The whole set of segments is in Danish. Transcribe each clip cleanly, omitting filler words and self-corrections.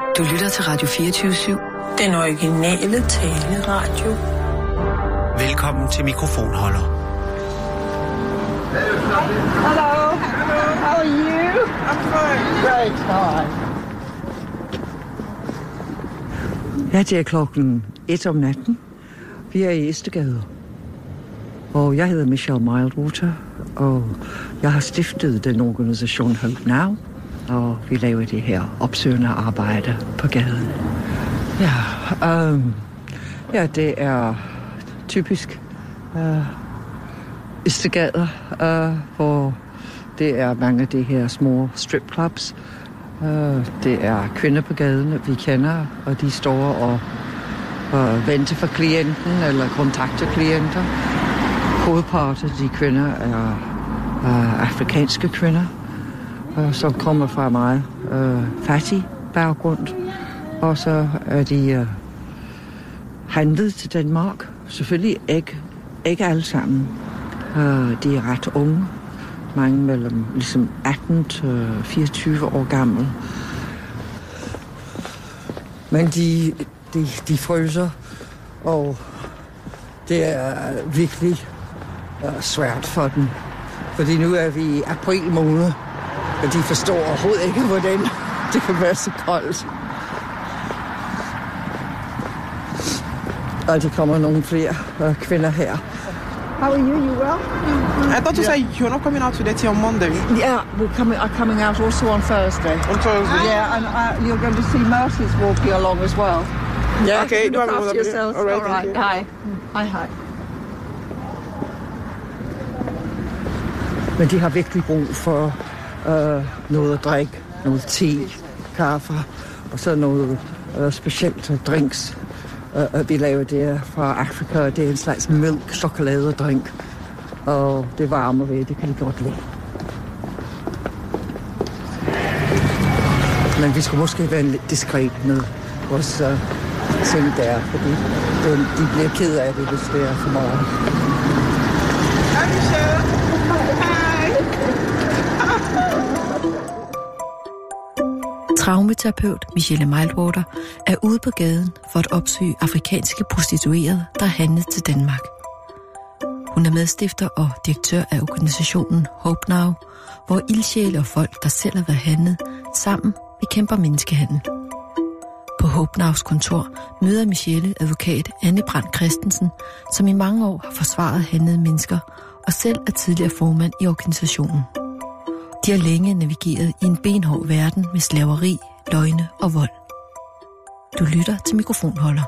Du lytter til Radio 24/7. Den originale taleradio. Velkommen til mikrofonholder. Hello. How are you? I'm fine. Great. Hi. Ja, det er klokken 1 om natten. Vi er i Østergade. Og jeg hedder Michelle Mildwater, og jeg har stiftet den organisation Hope Now, og vi laver det her opsøgende arbejde på gaden. Ja, det er typisk Østergade, hvor det er mange af de her små stripclubs. Det er kvinder på gaden, vi kender, og de står og venter for klienten eller kontakter klienter. Hovedparten af de kvinder er afrikanske kvinder, som kommer fra meget fattig baggrund. Og så er de handlet til Danmark. Selvfølgelig ikke alle sammen. De er ret unge. Mange mellem ligesom 18 til 24 år gamle. Men de fryser, og det er virkelig svært for dem. Fordi nu er vi i april måned, og de forstår overhovedet ikke, hvordan det kan være så koldt. Og der kommer nogle flere kvinder her. How are you? You well? I thought you said you're not coming out today till on Monday. Yeah, we're coming out also on Thursday. On Thursday? Yeah, and you're going to see Mercy's walking along as well. Yeah, okay, look after yourselves. All right. Hi. Hi. Men de har virkelig brug for noget at drikke, noget te, kaffe, og så noget specielt drinks. Vi laver det fra Afrika, det er en slags mælk-chokoladedrink, og det varmer ved, det kan de godt lide. Men vi skulle måske være lidt diskret med vores ting der, fordi de bliver ked af det, hvis det er for meget. Hej, Michelle. Traumaterapeut Michelle Mildwater er ude på gaden for at opsøge afrikanske prostituerede, der er handlet til Danmark. Hun er medstifter og direktør af organisationen Hope Now, hvor ildsjæle og folk, der selv har været handlet, sammen bekæmper menneskehandel. På Hope Nows kontor møder Michelle advokat Anne Brandt Christensen, som i mange år har forsvaret handlede mennesker og selv er tidligere formand i organisationen. De har længe navigeret i en benhård verden med slaveri, løgne og vold. Du lytter til mikrofonholder.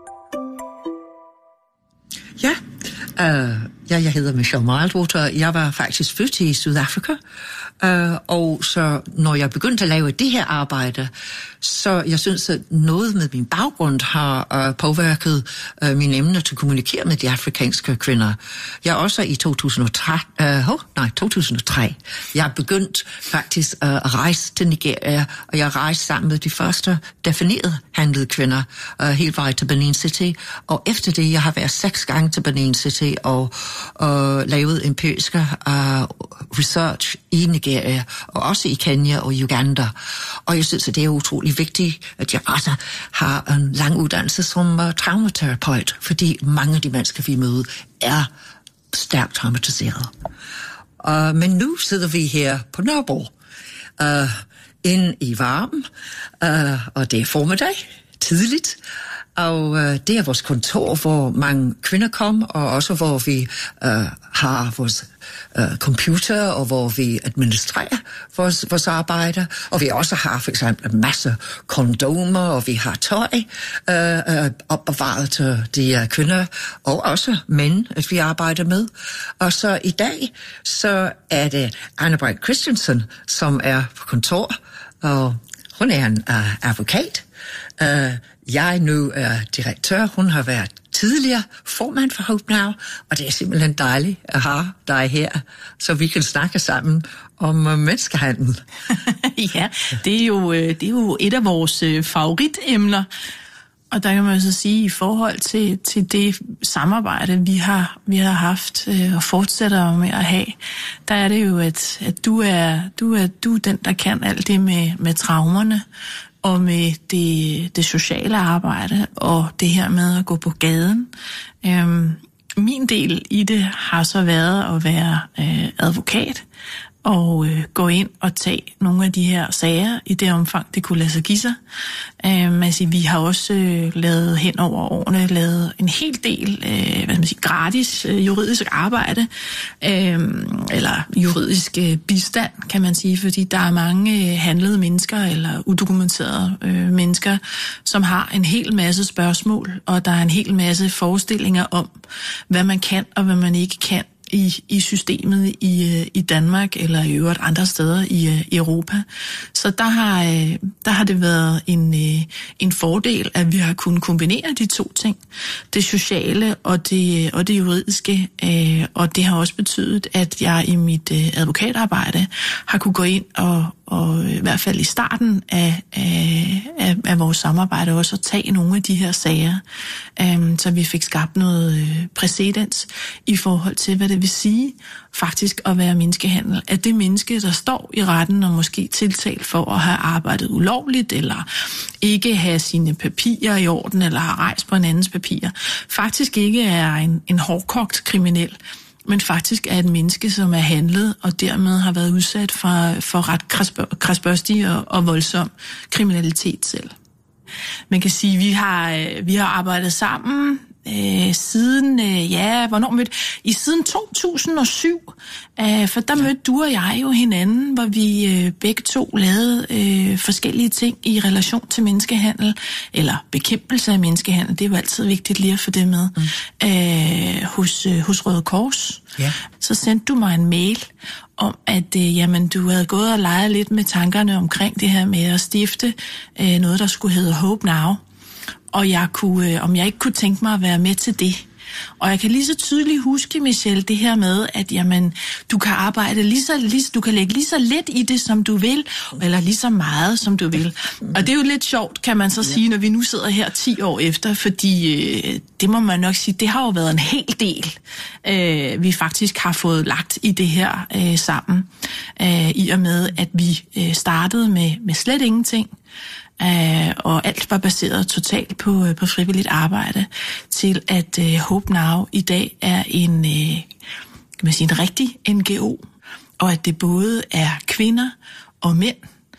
Ja, jeg hedder Michelle Mildwater. Jeg var faktisk født i Sydafrika, og så når jeg begyndte at lave det her arbejde, så jeg synes, at noget med min baggrund har påvirket mine emner til at kommunikere med de afrikanske kvinder. Jeg også i 2003, jeg begyndt faktisk at rejse til Nigeria, og jeg rejste sammen med de første definerede handlede kvinder helt vej til Benin City, og efter det, jeg har været 6 gange til Benin City og lavet empiriske research i Nigeria, og også i Kenya og Uganda. Og jeg synes, at det er utrolig vigtigt, at jeg også har en lang uddannelse som traumaterapeut, fordi mange af de mennesker, vi møder, er stærkt traumatiseret. Men nu sidder vi her på Nørrebro, inde i varmen, og det er formiddag, tidligt, og det er vores kontor, hvor mange kvinder kommer, og også hvor vi har vores computer, og hvor vi administrerer vores arbejde, og vi også har for eksempel en masse kondomer, og vi har tøj opbevaret til de kvinder, og også mænd, at vi arbejder med. Og så i dag, så er det Anne Brandt Christensen, som er på kontor, og hun er en advokat. Jeg nu er direktør. Hun har været tidligere formand for Hope Now, og det er simpelthen dejligt at have dig her, så vi kan snakke sammen om menneskehandel. Ja, det er jo et af vores favoritemner. Og der kan man så sige, i forhold til det samarbejde, vi har haft og fortsætter med at have, der er det jo, at du er den, der kan alt det med traumerne. og med det sociale arbejde, og det her med at gå på gaden. Min del i det har så været at være advokat, og gå ind og tage nogle af de her sager i det omfang, det kunne lade sig give sig. Altså, vi har også lavet hen over årene lavet en hel del gratis juridisk arbejde, eller juridisk bistand, kan man sige, fordi der er mange handlede mennesker eller udokumenterede mennesker, som har en hel masse spørgsmål, og der er en hel masse forestillinger om, hvad man kan og hvad man ikke kan i systemet i Danmark eller i øvrigt andre steder i Europa. Så der har det været en fordel, at vi har kunnet kombinere de to ting. Det sociale og det juridiske, og det har også betydet, at jeg i mit advokatarbejde har kunne gå ind og i hvert fald i starten af vores samarbejde også at tage nogle af de her sager, så vi fik skabt noget præcedens i forhold til, hvad det vil sige faktisk at være menneskehandel. At det menneske, der står i retten og måske tiltalt for at have arbejdet ulovligt, eller ikke have sine papirer i orden, eller have rejst på en andens papirer, faktisk ikke er en hårdkogt kriminel, men faktisk er et menneske, som er handlet og dermed har været udsat for ret krasbørstig og voldsom kriminalitet selv. Man kan sige, at vi har arbejdet sammen siden, hvornår mødte I? Siden 2007, for der mødte du og jeg jo hinanden, hvor vi begge to lavede forskellige ting i relation til menneskehandel, eller bekæmpelse af menneskehandel, det er jo altid vigtigt lige at få det med, hos Røde Kors. Ja. Så sendte du mig en mail om, at du havde gået og leget lidt med tankerne omkring det her med at stifte noget, der skulle hedde Hope Now. Og om jeg ikke kunne tænke mig at være med til det. Og jeg kan lige så tydeligt huske, Michelle, det her med, at du kan arbejde du kan lægge lige så lidt i det, som du vil, eller lige så meget, som du vil. Og det er jo lidt sjovt, kan man så sige, når vi nu sidder her 10 år efter, fordi det må man nok sige, det har jo været en hel del, vi faktisk har fået lagt i det her sammen. I og med, at vi startede med slet ingenting, og alt var baseret totalt på frivilligt arbejde, til at Hope Now i dag er en rigtig NGO, og at det både er kvinder og mænd,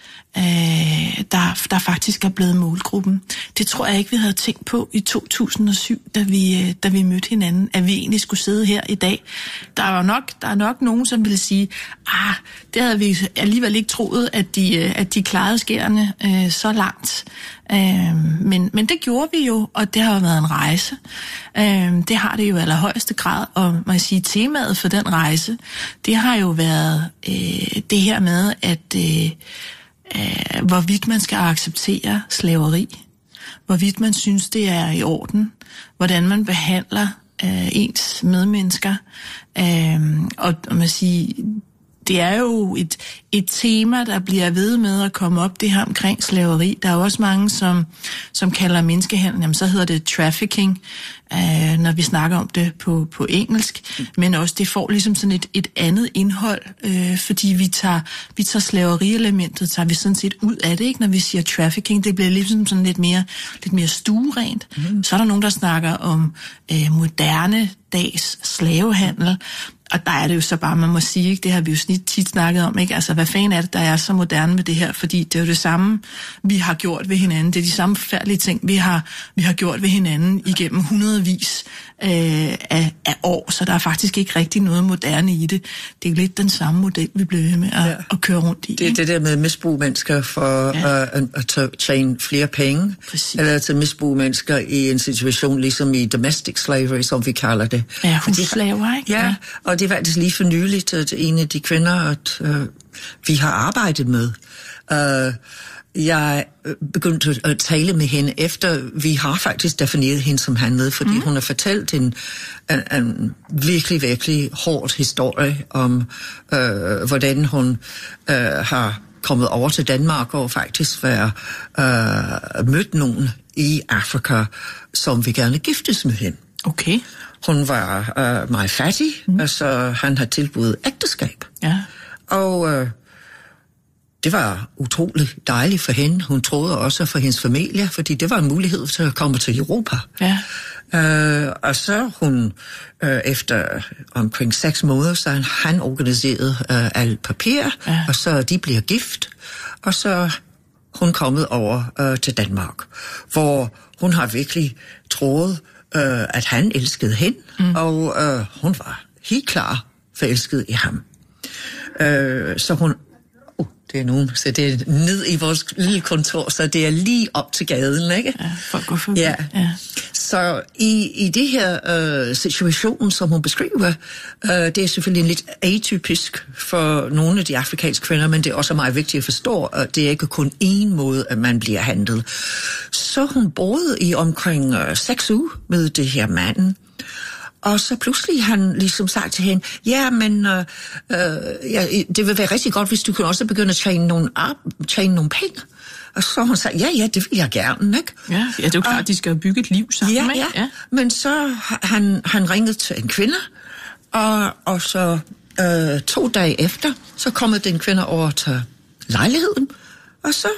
der faktisk er blevet målgruppen. Det tror jeg ikke, vi havde tænkt på i 2007, da vi mødte hinanden, at vi egentlig skulle sidde her i dag. Der er nok nogen, som ville sige, det havde vi alligevel ikke troet, at de klarede skærene så langt. Men det gjorde vi jo, og det har jo været en rejse. Det har det jo i allerhøjeste grad, og man kan sige, temaet for den rejse, det har jo været det her med, at hvorvidt man skal acceptere slaveri, hvorvidt man synes, det er i orden, hvordan man behandler ens medmennesker, og man siger, det er jo et tema, der bliver ved med at komme op, det her omkring slaveri. Der er også mange, som kalder menneskehandel, jamen så hedder det trafficking, når vi snakker om det på engelsk, men også det får ligesom sådan et andet indhold, fordi vi tager slaverielementet, tager vi sådan set ud af det, ikke? Når vi siger trafficking, det bliver ligesom sådan lidt mere stuerent. Så er der nogen, der snakker om moderne dags slavehandel, og der er det jo så bare, man må sige, ikke? Det har vi jo tit snakket om, ikke? Altså, hvad fanden er det, der er så moderne med det her? Fordi det er jo det samme, vi har gjort ved hinanden. Det er de samme forfærdelige ting, vi har gjort ved hinanden igennem hundredvis af år, så der er faktisk ikke rigtig noget moderne i det. Det er lidt den samme model, vi bliver ved med at køre rundt i. Det er det der med misbrug mennesker for at tjene flere penge, præcis. Eller til misbrug mennesker i en situation ligesom i domestic slavery, som vi kalder det. Ja, husslaver, ikke? Ja, og det var faktisk lige for nyligt, at en af de kvinder, at vi har arbejdet med, jeg begyndte at tale med hende efter, vi har faktisk defineret hende som handlede, fordi hun har fortalt en virkelig, virkelig hård historie om, hvordan hun har kommet over til Danmark og faktisk mødt nogen i Afrika, som vil gerne giftes med hende. Okay. Hun var meget fattig, så han har tilbudt ægteskab. Ja. Og det var utroligt dejligt for hende. Hun troede også for hendes familie, fordi det var en mulighed til at komme til Europa. Ja. Og så hun, efter omkring 6 måneder, så han organiserede alt papir, og så de bliver gift, og så hun kommet over til Danmark, hvor hun har virkelig troet, at han elskede hende, og hun var helt klar forelsket i ham. Så hun... det er nogen, så det er ned i vores lille kontor, så det er lige op til gaden, ikke? Ja, folk går forbi. Ja. Så i det her situation, som hun beskriver, det er selvfølgelig lidt atypisk for nogle af de afrikanske kvinder, men det er også meget vigtigt at forstå, at det er ikke kun én måde, at man bliver handlet. Så hun boede i omkring 6 uger med det her manden, og så pludselig han ligesom sagt til hende, ja, men det vil være rigtig godt, hvis du kan også begynde at tjene nogle penge. Og så hun sagde, ja, det vil jeg gerne, ikke? Ja, det er jo klart, at de skal bygge et liv sammen. Ja. Men så han ringede til en kvinde, og så 2 dage efter, så kom den kvinde over til lejligheden, og så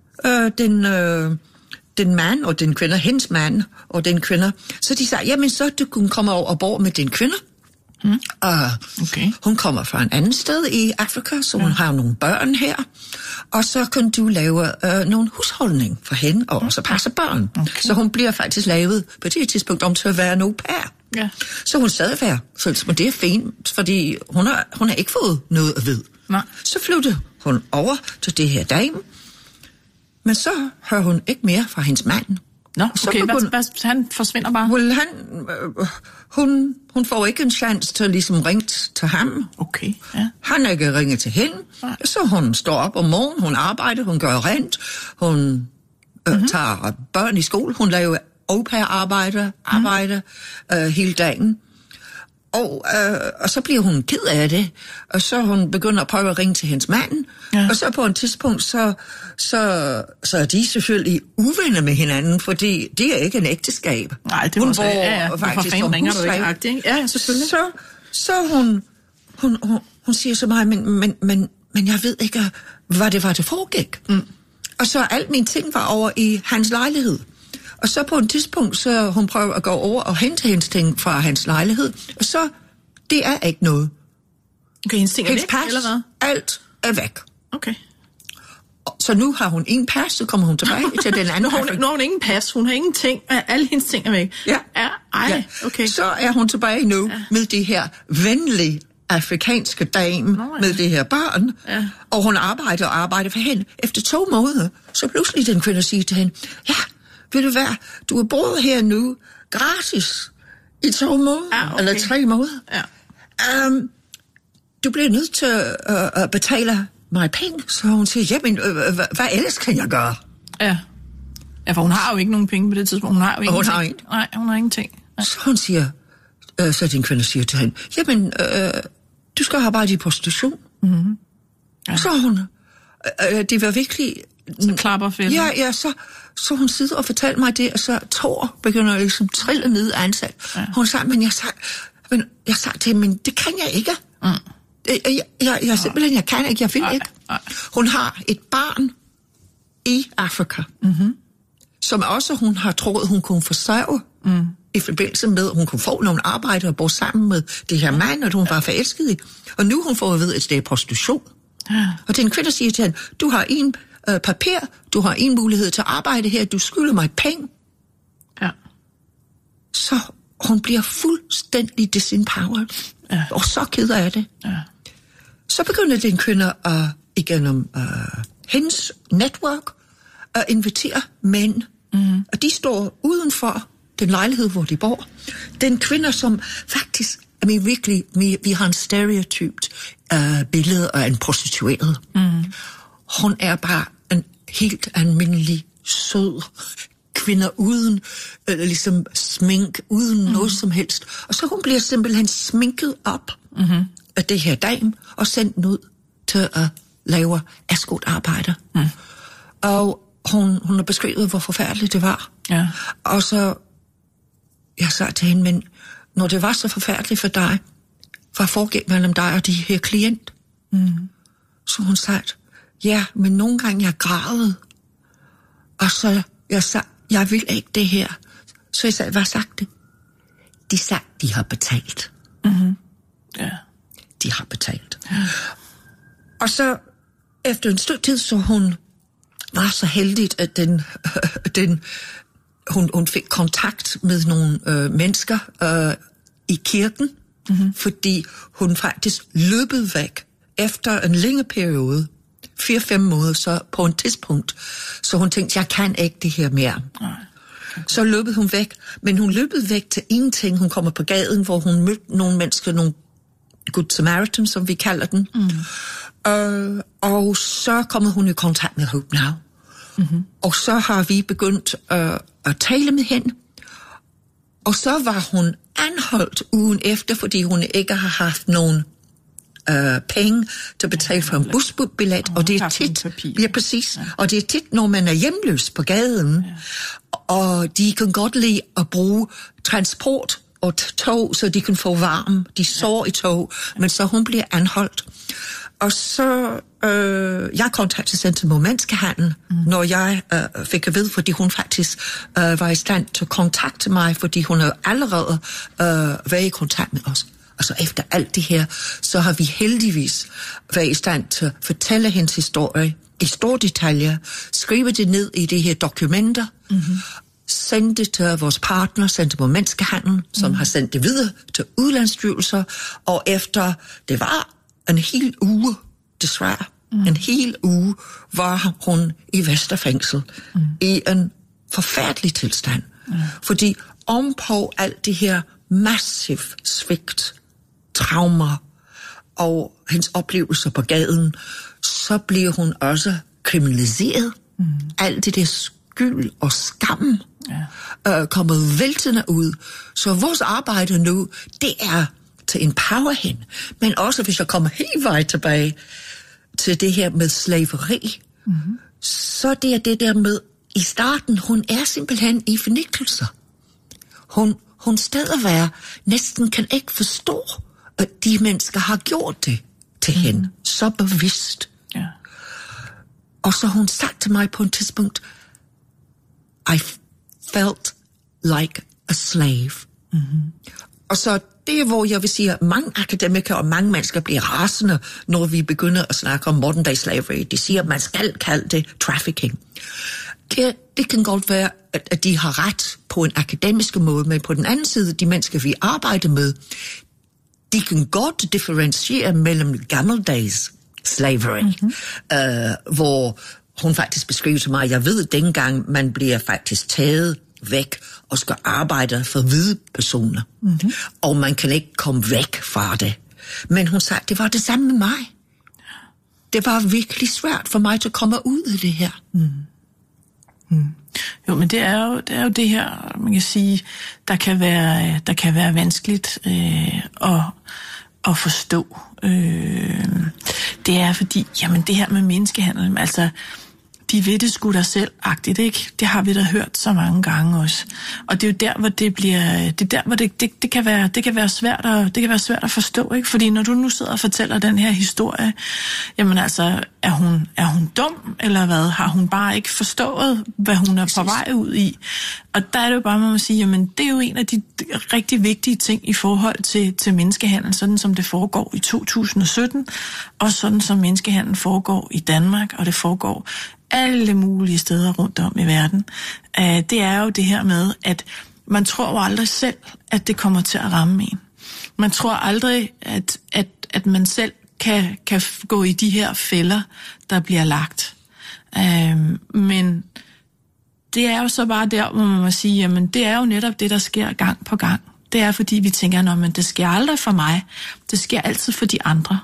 den mand og den kvinde, hendes mand og den kvinde, så de sagde, jamen så du kunne komme over og bo med den kvinde. Okay. Hun kommer fra en anden sted i Afrika, så hun har nogle børn her, og så kan du lave nogle husholdning for hende, og også passe børn. Okay. Så hun bliver faktisk lavet på det tidspunkt om til at være en au pair. Ja. Så hun stadig følte, men det er fint, fordi hun har ikke fået noget at vide. Nej. Så flyttede hun over til det her dame, men så hører hun ikke mere fra hendes mand. Nå, okay, han forsvinder bare? Hun får ikke en chance til at ligesom ringe til ham. Okay, ja. Han er ikke ringet til hende. Nej. Så hun står op om morgenen, hun arbejder, hun gør rent, hun tager børn i skole, hun laver au pair-arbejde hele dagen. Og så bliver hun ked af det, og så hun begynder at prøve at ringe til hendes mand, og så på et tidspunkt, så er de selvfølgelig uvenner med hinanden, fordi det er ikke en ægteskab. Nej, det var faktisk som husleje. Ja, selvfølgelig. Så hun siger så meget, men jeg ved ikke, hvad det var, det foregik. Og så alt mine ting var over i hans lejlighed. Og så på et tidspunkt, så hun prøver at gå over og hente hendes ting fra hans lejlighed. Og så, det er ikke noget. Okay, hendes ting er væk, pas, eller hvad? Alt er væk. Okay. Så nu har hun ingen pas, så kommer hun tilbage til den anden. Nu har hun ingen pas, hun har ingen ting, alle hendes ting er væk. Ja. Okay. Så er hun tilbage nu med det her venlige afrikanske dame med det her barn. Ja. Og hun arbejder for hende. Efter 2 måneder, så pludselig den kvinde siger til hende, ja, vil du være, du har boet her nu gratis i 2 måneder, eller 3 måneder. Ja. Du bliver nødt til at betale mig penge. Så hun siger, jamen, hvad ellers kan jeg gøre? Ja, for hun har jo ikke nogen penge på det tidspunkt. Hun har jo ingenting. Nej, hun har ingenting. Ja. Så hun siger, så din kvinde siger til hende, jamen, du skal arbejde i prostitution. Mm-hmm. Ja. Så hun, det var virkelig... Så klapper fælden. Ja, så hun sidder og fortæller mig det, og så Thor begynder at ligesom trille ned ansat. Ja. Hun sagde, men jeg sagde til hende, men det kan jeg ikke. Jeg simpelthen, jeg kan ikke, jeg vil ikke. Hun har et barn i Afrika, som også hun har troet, hun kunne forsørge i forbindelse med, at hun kunne få nogle arbejde og bo sammen med det her mand, og hun var forelsket i. Og nu hun får at vide, at det er prostitution. Ja. Og den kvinde siger til hende, du har en papir, du har en mulighed til at arbejde her, du skylder mig penge. Ja. Så hun bliver fuldstændig disempowered. Ja. Og så ked af det. Ja. Så begynder den kvinde igennem hendes netværk at invitere mænd. Og de står udenfor den lejlighed, hvor de bor. Den kvinde, som faktisk, virkelig, vi har en stereotypt billede af en prostitueret. Hun er bare en helt almindelig, sød kvinde uden ligesom smink, uden noget som helst. Og så hun bliver simpelthen sminket op af det her dame og sendt ud til at lave eskortarbejde. Og hun har beskrevet, hvor forfærdeligt det var. Ja. Og så jeg sagde til hende, men når det var så forfærdeligt for dig, hvad foregik mellem dig og de her klient? Så hun sagde, ja, men nogle gange jeg græd. Og så jeg sagde, jeg vil ikke det her. Så jeg sagde, hvad sagt det? De sagde, de har betalt. Mm-hmm. Ja. De har betalt. Ja. Og så efter en stykke tid, så hun var så heldig, at hun fik kontakt med nogle mennesker i kirken, fordi hun faktisk løbede væk efter en længere periode, 4-5 måneder, så på en tidspunkt, så hun tænkte, jeg kan ikke det her mere. Nej. Så løbede hun væk, men hun løbede væk til ingenting. Hun kommer på gaden, hvor hun mødte nogle mennesker, nogle Good Samaritans, som vi kalder den. Og så kommer hun i kontakt med Hope Now. Mm-hmm. Og så har vi begyndt at tale med hende. Og så var hun anholdt ugen efter, fordi hun ikke har haft nogen penge til at betale for en busbillet. Og det er tit, ja, præcis. Ja. Og det er tit, når man er hjemløs på gaden, og de kan godt lide at bruge transport og tog, så de kan få varme. De sover i tog, men så hun bliver anholdt. Og så jeg kontaktede Center mod Menneskehandel, når jeg fik at vide, fordi hun faktisk var i stand til at kontakte mig, fordi hun har allerede været i kontakt med os. Og så efter alt det her, så har vi heldigvis været i stand til at fortælle hendes historie i store detaljer, skrive det ned i de her dokumenter, sende det til vores partner, Center mod Menneskehandel, som har sendt det videre til udlandsstyrelser, og efter det var en hel uge, desværre, en hel uge, var hun i Vesterfængsel i en forfærdelig tilstand. Fordi ovenpå alt det her massiv svigt, traumer og hendes oplevelser på gaden, så bliver hun også kriminaliseret. Alt det der skyld og skam kommer væltende ud. Så vores arbejde nu, det er til empower hende, men også hvis jeg kommer helt vej tilbage til det her med slaveri, så det er det der med, i starten, hun er simpelthen i fornægtelser. Hun stadigvæk næsten kan ikke forstå, at de mennesker har gjort det til hende, så bevidst. Ja. Og så hun sagt til mig på et tidspunkt, I felt like a slave. Og så det er, hvor jeg vil sige, at mange akademikere og mange mennesker bliver rasende, når vi begynder at snakke om modern day slavery. De siger, at man skal kalde det trafficking. Det kan godt være, at de har ret på en akademisk måde, men på den anden side, de mennesker, vi arbejder med, de kan godt differentiere mellem gammeldags slavery, hvor hun faktisk beskriver til mig, jeg ved, at dengang man bliver faktisk taget væk og skal arbejde for hvide personer, og man kan ikke komme væk fra det. Men hun sagde, det var det samme med mig. Det var virkelig svært for mig at komme ud af det her. Jo, men det er jo det her, man kan sige, der kan være vanskeligt at forstå. Det er fordi, jamen det her med menneskehandel, altså de ved det sgu da selv-agtigt, ikke? Det har vi da hørt så mange gange også. Og det er jo der, hvor det bliver, det er der, hvor det kan være svært at forstå, ikke? Fordi når du nu sidder og fortæller den her historie, jamen altså, er hun dum, eller hvad? Har hun bare ikke forstået, hvad hun er på vej ud i? Og der er det jo bare, man må sige, jamen det er jo en af de rigtig vigtige ting i forhold til menneskehandel, sådan som det foregår i 2017, og sådan som menneskehandel foregår i Danmark, og det foregår alle mulige steder rundt om i verden. Det er jo det her med, at man tror jo aldrig selv, at det kommer til at ramme en. Man tror aldrig, at man selv kan gå i de her fælder, der bliver lagt. Men det er jo så bare der, hvor man må sige, jamen det er jo netop det, der sker gang på gang. Det er fordi, vi tænker, men det sker aldrig for mig. Det sker altid for de andre.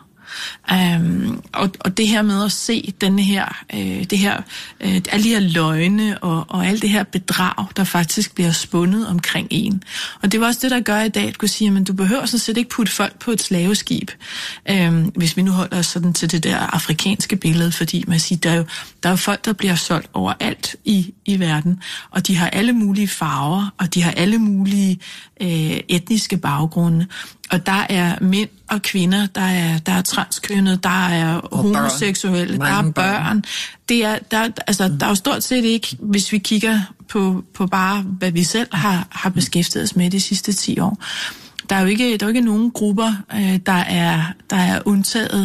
Og det her med at se alle de her løgne og alt det her bedrag, der faktisk bliver spundet omkring en. Og det var også det, der gør i dag, at kunne sige, at du behøver sådan set ikke putte folk på et slaveskib, hvis vi nu holder os sådan til det der afrikanske billede, fordi man siger, der er jo folk, der bliver solgt overalt i verden, og de har alle mulige farver, og de har alle mulige etniske baggrunde. Og der er mænd og kvinder, der er transkønnet, der er homoseksuelle, der er børn. Der er jo stort set ikke, hvis vi kigger på bare, hvad vi selv har beskæftiget os med de sidste 10 år. Der er jo ikke nogen grupper, der er undtaget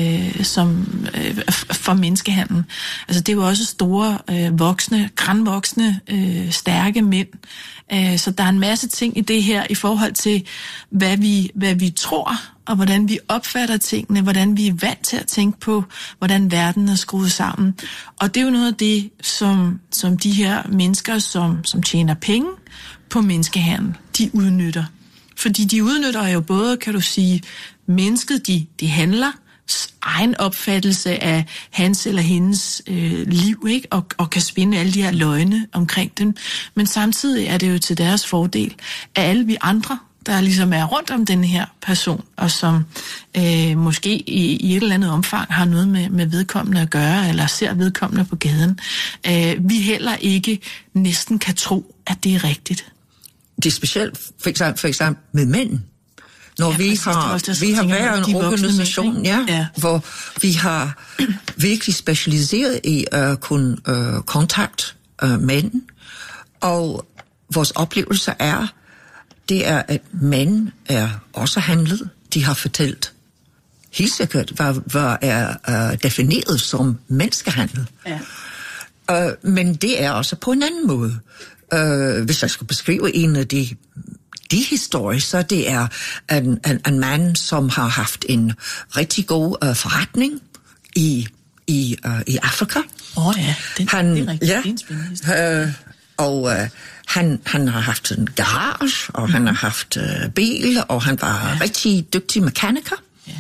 for menneskehandel. Altså det er jo også store, grandvoksne, stærke mænd. Så der er en masse ting i det her i forhold til, hvad vi tror, og hvordan vi opfatter tingene, hvordan vi er vant til at tænke på, hvordan verden er skruet sammen. Og det er jo noget af det, som de her mennesker, som tjener penge på menneskehandel, de udnytter. Fordi de udnytter jo både, kan du sige, mennesket, de handler, egen opfattelse af hans eller hendes liv, ikke? Og kan spinde alle de her løgne omkring dem. Men samtidig er det jo til deres fordel, at alle vi andre, der ligesom er rundt om den her person, og som måske i et eller andet omfang har noget med vedkommende at gøre, eller ser vedkommende på gaden, vi heller ikke næsten kan tro, at det er rigtigt. Det er specielt for eksempel med mænd. Når vi har været en organisation, hvor vi har virkelig specialiseret i at kunne kontakte mænd, og vores oplevelse det er, at mænd er også handlet. De har fortalt helt sikkert, hvad er defineret som menneskehandel. Ja. Men det er også på en anden måde. Hvis jeg skulle beskrive en af de historier, så det er en mand, som har haft en rigtig god forretning i Afrika. Det er rigtig han har haft en garage, og han har haft bil, og han var rigtig dygtig mekaniker.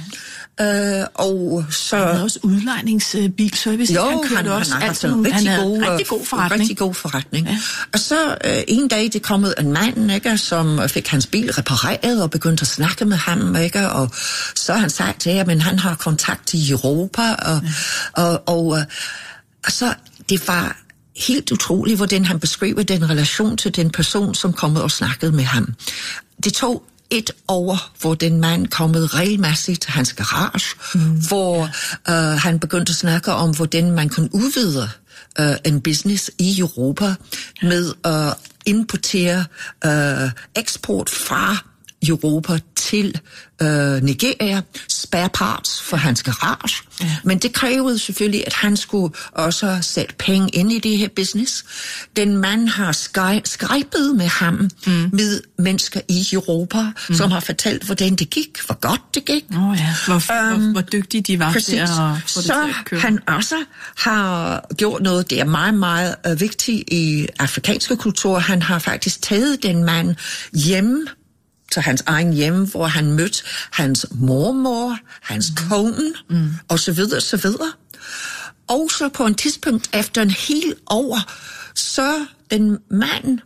Og så han havde også udlejningsbilservice. Han har haft en rigtig god forretning. Ja. Og så en dag, det kom en mand, ikke, som fik hans bil repareret og begyndte at snakke med ham, ikke, og så han sagt til ham, men han har kontakt i Europa, og så det var helt utroligt, hvordan han beskriver den relation til den person, som kom og snakkede med ham. Det tog 1 år, hvor den mand kommet regelmæssigt til hans garage, hvor han begyndte at snakke om, hvordan man kunne udvide en business i Europa med at importere eksport fra Europa til Nigeria, spare parts for hans garage. Ja. Men det krævede selvfølgelig, at han skulle også sætte penge ind i det her business. Den mand har skypet med ham, med mennesker i Europa, som har fortalt, hvordan det gik, hvor godt det gik. Hvor dygtige de var til at få det til at køre. Han også har gjort noget, det er meget, meget vigtigt i afrikanske kultur. Han har faktisk taget den mand hjem til hans egen hjem, hvor han mødte hans mormor, hans kone, og så videre, så videre. Og så på en tidspunkt, efter en hel år, så den mand,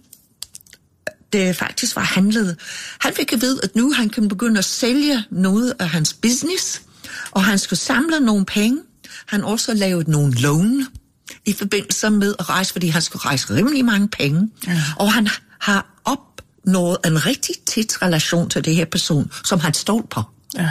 det faktisk var handlet, han fik at vide, at nu han kan begynde at sælge noget af hans business, og han skulle samle nogle penge. Han også lavede nogle lån i forbindelse med at rejse, fordi han skulle rejse rimelig mange penge. Ja. Og han har opnået en rigtig tæt relation til det her person, som han stod på. Ja.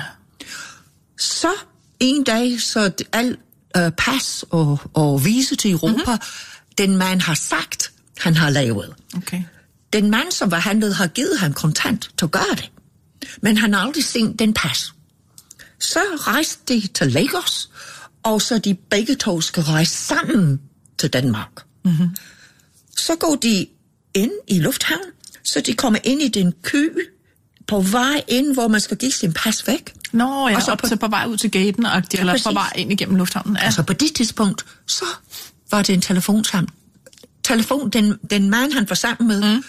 Så en dag, så alt pas og vise til Europa, den mand har sagt, han har lavet. Okay. Den mand, som var handlet, har givet ham kontant til at gøre det. Men han har aldrig set den pas. Så rejste de til Lagos, og så de begge to skal rejse sammen til Danmark. Mm-hmm. Så går de ind i lufthavn, så de kommer ind i den kø på vej ind, hvor man skal give sin pas væk. Nå ja, og så på vej ud til gaten, eller på vej ind igennem lufthavnen. Ja. Altså på det tidspunkt, så var det en telefonsamling. Den mand, han var sammen med,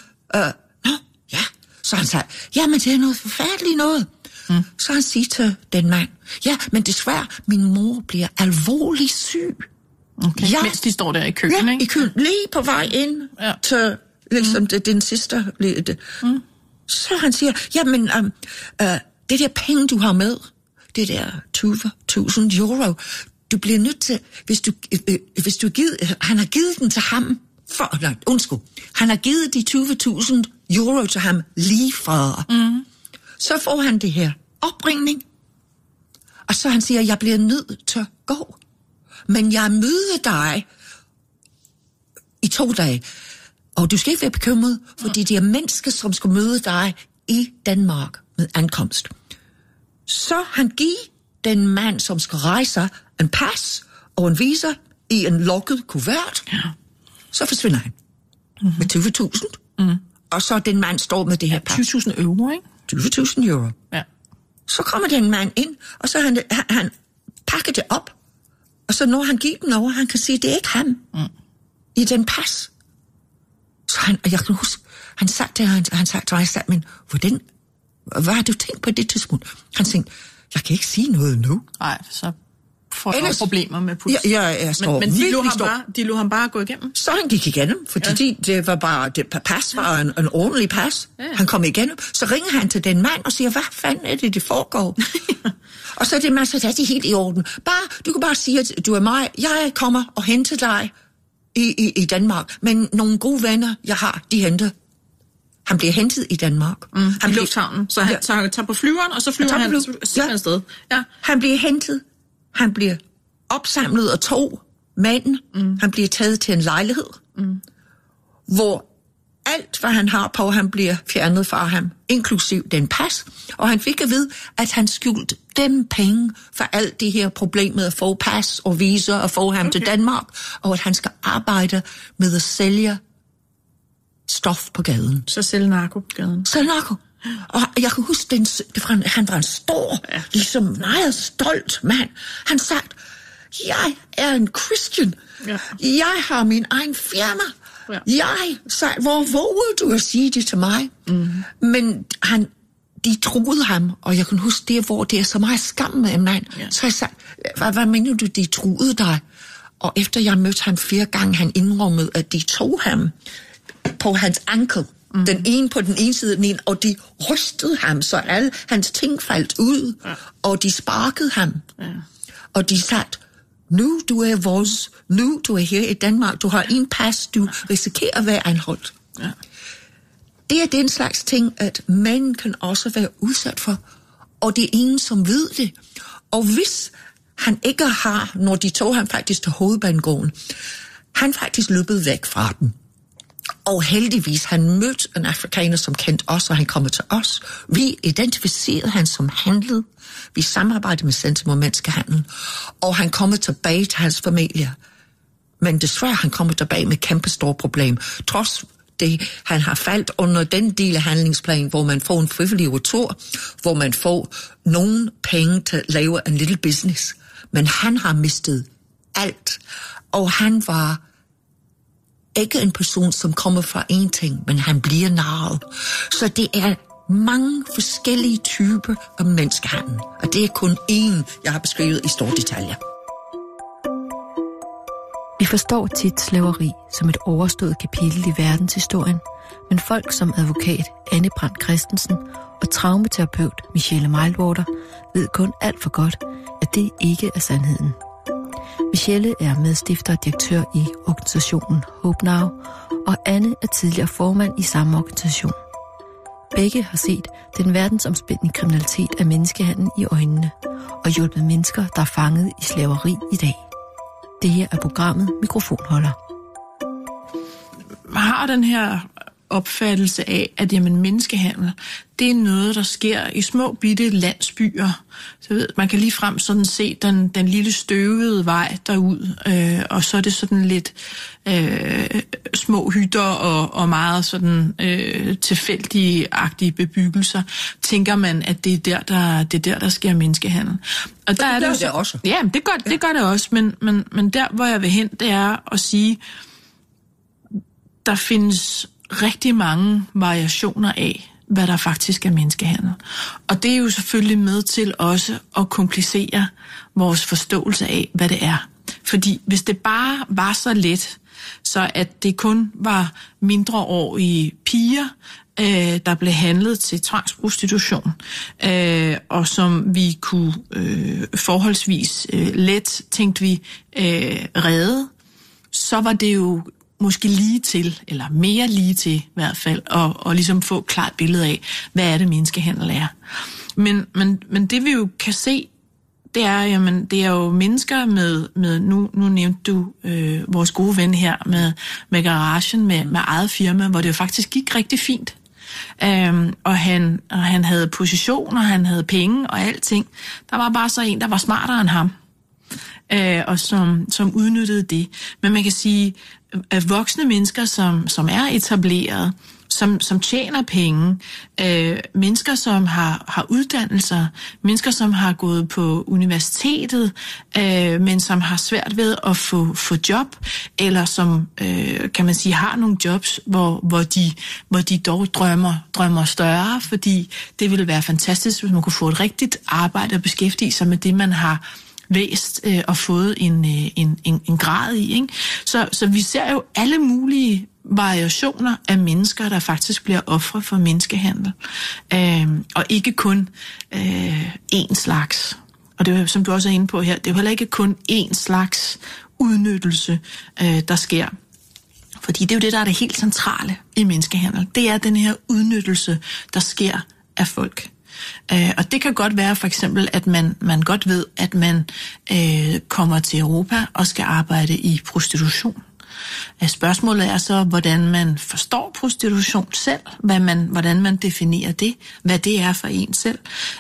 så han sagde, men det er noget forfærdeligt noget. Så han siger til den mand, men desværre, min mor bliver alvorligt syg. Okay. Ja. Mens de står der i køen, ikke? I køen, lige på vej ind til ligesom den sidste. Så han siger, det der penge, du har med, det der 20.000 euro, du bliver nødt til, hvis du han har givet den til ham, han har givet de 20.000 euro til ham lige før. Så får han det her opringning, og så han siger, jeg bliver nødt til at gå, men jeg møder dig i 2 dage, og du skal ikke være bekymret, fordi det er mennesker, som skal møde dig i Danmark med ankomst. Så han giver den mand, som skal rejse, en pas og en visa i en lukket kuvert. Ja. Så forsvinder han med 20.000. Og så den mand står med det her pas. 20.000 euro, ikke? 20.000 euro. Ja. Så kommer den mand ind, og så han pakker det op. Og så når han giver den over, han kan sige, det er ikke ham i den pas. Så og jeg kan huske, han sagde til mig, men hvad har du tænkt på det tidspunkt? Han tænkte, jeg kan ikke sige noget nu. Nej, så får du problemer med politi. Jeg står men de lå ham bare gå igennem? Så han gik igennem, fordi det var bare, det pas var en ordentlig pas. Ja. Han kom igennem, så ringer han til den mand og siger, hvad fanden er det foregår? Og så er det man, så er det helt i orden. Du kan bare sige, at du er mig, jeg kommer og henter dig i Danmark, men nogle gode venner, jeg har, de henter. Han bliver hentet i Danmark. I lufthavnen. Så han tager på flyveren, og så flyver han afsted. Ja. Han bliver hentet. Han bliver opsamlet af 2 mænd. Han bliver taget til en lejlighed, hvor alt, hvad han har på, han bliver fjernet fra ham, inklusiv den pas. Og han fik at vide, at han skyldte dem penge for alt det her problem med at få pas og visa og få ham til Danmark, og at han skal arbejde med at sælge stof på gaden. Så sælge narko på gaden. Sælge narko. Og jeg kan huske, han var en stor, ligesom meget stolt mand. Han sagde, jeg er en Christian. Ja. Jeg har min egen firma. Ja. Jeg sagde, hvor vågede du at sige det til mig? Men de troede ham, og jeg kan huske det, hvor det er så meget skam med en mand. Ja. Så jeg sagde, hvad mener du, de troede dig? Og efter jeg mødte ham 4 gange, han indrømmede, at de tog ham på hans ankel. Den ene på den ene side, den ene, og de rystede ham, så alle hans ting faldt ud, og de sparkede ham. Ja. Og de sagde, nu du er vores, nu du er her i Danmark, du har en pas, du risikerer at være anholdt. Ja. Det er den slags ting, at mænd kan også være udsat for, og det er ingen, som ved det. Og hvis han ikke har, når de tog ham faktisk til hovedbanegården, han faktisk løbet væk fra dem. Og heldigvis, han mødte en afrikaner, som kendte os, og han kom til os. Vi identificerede han som handlet. Vi samarbejdede med Center mod Menneskehandel. Og han kom tilbage til hans familie. Men desværre, han kom tilbage med et kæmpe stort problem. Trods det, han har faldt under den del af handlingsplanen, hvor man får en frivillig retur, hvor man får nogle penge til at lave en lille business. Men han har mistet alt. Og han var ikke en person, som kommer fra en ting, men han bliver narret. Så det er mange forskellige typer af menneskehandel, og det er kun én, jeg har beskrevet i store detaljer. Vi forstår tit slaveri som et overstået kapitel i verdenshistorien, men folk som advokat Anne Brandt Christensen og traumaterapeut Michelle Meilwater ved kun alt for godt, at det ikke er sandheden. Michelle er medstifter og direktør i organisationen Hope Now, og Anne er tidligere formand i samme organisation. Begge har set den verdensomspændende kriminalitet af menneskehandel i øjnene, og hjulpet mennesker, der er fanget i slaveri i dag. Det her er programmet Mikrofonholder. Man har den her opfattelse af, at jamen, menneskehandel, det er noget, der sker i små bitte landsbyer. Så ved, man kan ligefrem sådan se den lille støvede vej derud, og så er det sådan lidt små hytter og meget sådan tilfældige-agtige bebyggelser. Tænker man, at det er der sker menneskehandel. Og der det er det også. Ja, det gør det også, men der, hvor jeg vil hen, det er at sige, der findes rigtig mange variationer af, hvad der faktisk er menneskehandel. Og det er jo selvfølgelig med til også at komplicere vores forståelse af, hvad det er. Fordi hvis det bare var så let, så at det kun var mindreårige piger, der blev handlet til tvangsprostitution, og som vi kunne forholdsvis let, tænkte vi, redde, så var det jo måske lige til, eller mere lige til i hvert fald, og ligesom få et klart billede af, hvad er det menneskehandel er. Men det vi jo kan se, det er, jamen, det er jo mennesker med nu nævnte du vores gode ven her med garagen, med eget firma, hvor det jo faktisk gik rigtig fint. Og han havde position, og han havde penge og alting. Der var bare så en, der var smartere end ham, og som udnyttede det. Men man kan sige, at voksne mennesker, som er etableret, som tjener penge, mennesker, som har uddannelser, mennesker, som har gået på universitetet, men som har svært ved at få job, eller som, kan man sige, har nogle jobs, hvor de dog drømmer større, fordi det ville være fantastisk, hvis man kunne få et rigtigt arbejde og beskæftige sig med det, man har læst og fået en grad i. Ikke? Så vi ser jo alle mulige variationer af mennesker, der faktisk bliver ofre for menneskehandel. Og ikke kun én slags. Og det er, som du også er inde på her, det er jo heller ikke kun én slags udnyttelse, der sker. Fordi det er jo det, der er det helt centrale i menneskehandel. Det er den her udnyttelse, der sker af folk. Og det kan godt være for eksempel, at man godt ved, at man kommer til Europa og skal arbejde i prostitution. Spørgsmålet er så, hvordan man forstår prostitution selv, hvordan man definerer det, hvad det er for en selv.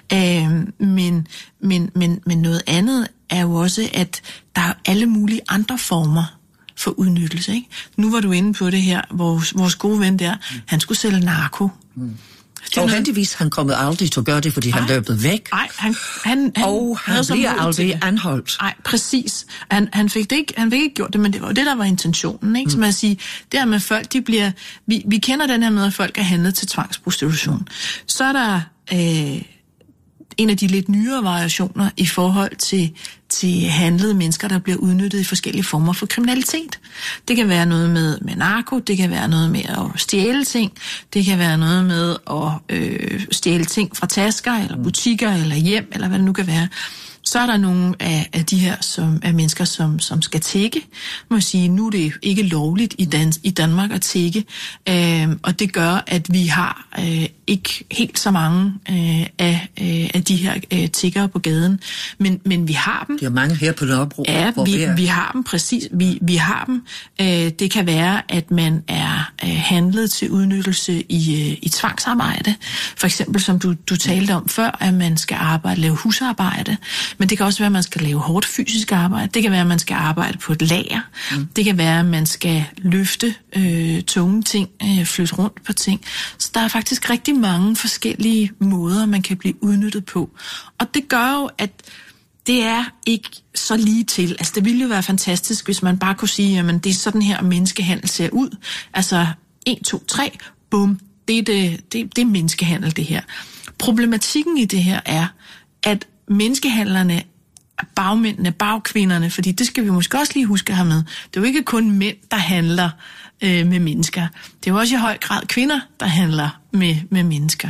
Men noget andet er jo også, at der er alle mulige andre former for udnyttelse. Ikke? Nu var du inde på det her, vores gode ven der, han skulle sælge narko. Og heldigvis han kommet aldrig til at gøre det, fordi han løbet væk. Nej, han bliver aldrig anholdt. Nej, præcis. Han fik ikke gjort det, men det var det, der var intentionen. Ikke? Som at sige, det her med folk, de bliver... Vi kender den her med, at folk er handlet til tvangsprostitution. Så er der en af de lidt nyere variationer i forhold til handlede mennesker, der bliver udnyttet i forskellige former for kriminalitet. Det kan være noget med narko, det kan være noget med at stjæle ting, det kan være noget med at stjæle ting fra tasker, eller butikker, eller hjem, eller hvad det nu kan være. Så er der nogle af de her af mennesker, som skal tigge. Man må sige, nu er det ikke lovligt i Danmark at tigge, og det gør, at vi har ikke helt så mange af de her tiggere på gaden, men vi har dem. Der er mange her på Nørrebro. Ja, vi har dem, præcis. Vi har dem. Det kan være, at man er handlet til udnyttelse i tvangsarbejde. For eksempel, som du talte om før, at man skal lave husarbejde. Men det kan også være, at man skal lave hårdt fysisk arbejde. Det kan være, at man skal arbejde på et lager. Det kan være, at man skal løfte tunge ting, flytte rundt på ting. Så der er faktisk rigtig mange forskellige måder, man kan blive udnyttet på. Og det gør jo, at det er ikke så lige til. Altså, det ville jo være fantastisk, hvis man bare kunne sige, jamen, det er sådan her, menneskehandel ser ud. Altså, 1, 2, 3, bum, det er menneskehandel, det her. Problematikken i det her er, at menneskehandlerne, bagmændene, bagkvinderne, fordi det skal vi måske også lige huske at have med. Det er jo ikke kun mænd, der handler med mennesker. Det er jo også i høj grad kvinder, der handler med mennesker.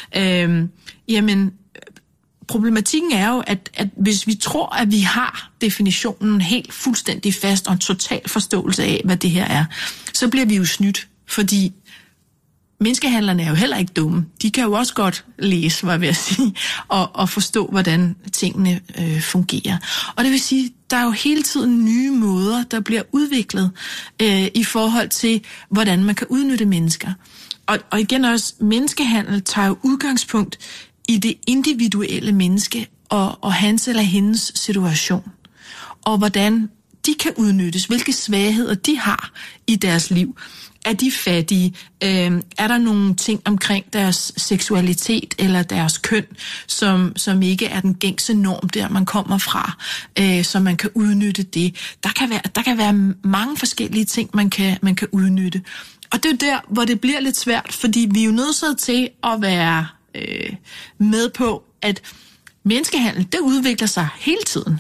Jamen, problematikken er jo, at hvis vi tror, at vi har definitionen helt fuldstændig fast og en total forståelse af, hvad det her er, så bliver vi jo snydt, fordi menneskehandlerne er jo heller ikke dumme. De kan jo også godt læse, hvad jeg vil sige, og forstå, hvordan tingene fungerer. Og det vil sige, der er jo hele tiden nye måder, der bliver udviklet i forhold til, hvordan man kan udnytte mennesker. Og igen også, menneskehandel tager jo udgangspunkt i det individuelle menneske og hans eller hendes situation. Og hvordan de kan udnyttes, hvilke svagheder de har i deres liv. Er de fattige? Er der nogle ting omkring deres seksualitet eller deres køn, som ikke er den gængse norm, der man kommer fra, så man kan udnytte det? Der kan være mange forskellige ting, man kan udnytte. Og det er der, hvor det bliver lidt svært, fordi vi er jo nødt til at være med på, at menneskehandel, det udvikler sig hele tiden.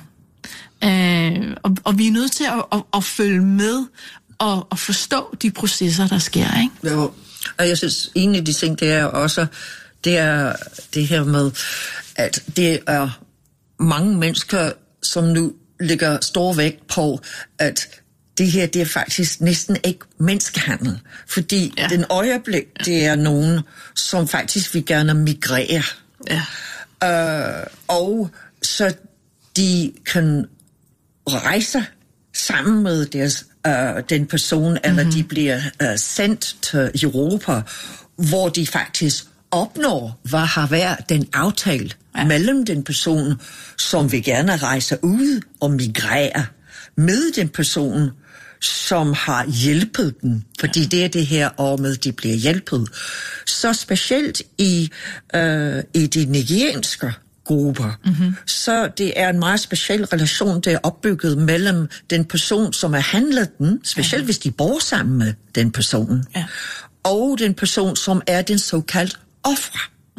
Og vi er nødt til at følge med og forstå de processer, der sker, ikke? Jo, og jeg synes, en af de ting, det er også, det er det her med, at det er mange mennesker, som nu lægger stor vægt på, at det her, det er faktisk næsten ikke menneskehandel, fordi den øjeblik, det er nogen, som faktisk vil gerne migrere. Og så de kan rejse sammen med deres, den person, eller de bliver sendt til Europa, hvor de faktisk opnår, hvad har været den aftale mellem den person, som vil gerne rejse ud og migrere, med den person, som har hjælpet dem, fordi det er det her år med, de bliver hjælpet. Så specielt i de nigerianske grupper, så det er en meget speciel relation, der er opbygget mellem den person, som har handlet den, specielt hvis de bor sammen med den person, og den person, som er den såkaldt ofre.